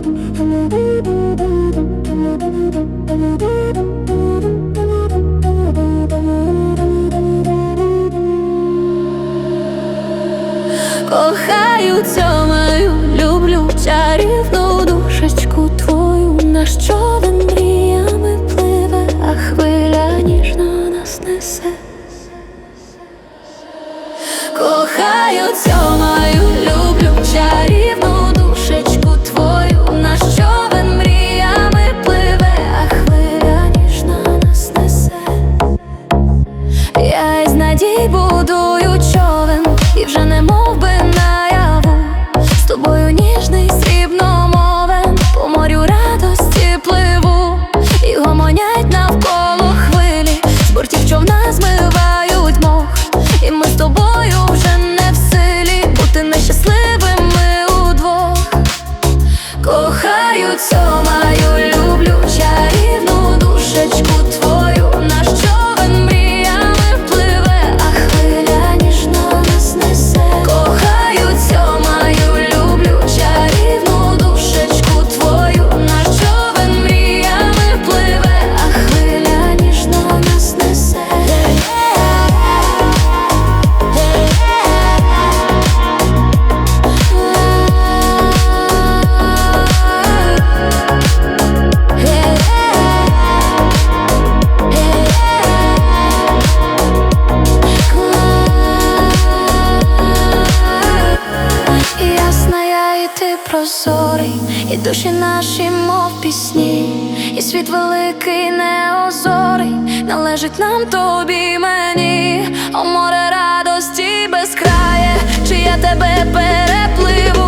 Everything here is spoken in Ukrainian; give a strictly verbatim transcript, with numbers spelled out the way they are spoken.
Кохаю, цьомаю, люблю чарівну душечку твою. Наш човен мріями пливе, а хвиля ніжно нас несе. Кохаю, цьомаю, люблю чарівну душечку твою. Наш човен мріями пливе, а хвиля ніжно нас несе. Я із надій будую човен, і вже не мов би наяву. З тобою ніжний срібномовен, по морю радості пливу. І гомонять навколо хвилі, з бортів човна змивають мох. І ми з тобою вже не в силі бути нещасливими удвох. Кохаю, цьомаю, люблю чарівну душечку твою. Наш човен мріями пливе, а хвиля ніжно нас несе. Кохаю, цьомаю, люблю чарівну душечку твою. Наш човен мріями пливе, а хвиля ніжно нас несе. Прозорий, і душі наші, мов пісні, і світ великий неозорий належить нам, тобі, мені. О, море радості безкрає, чи я тебе перепливу.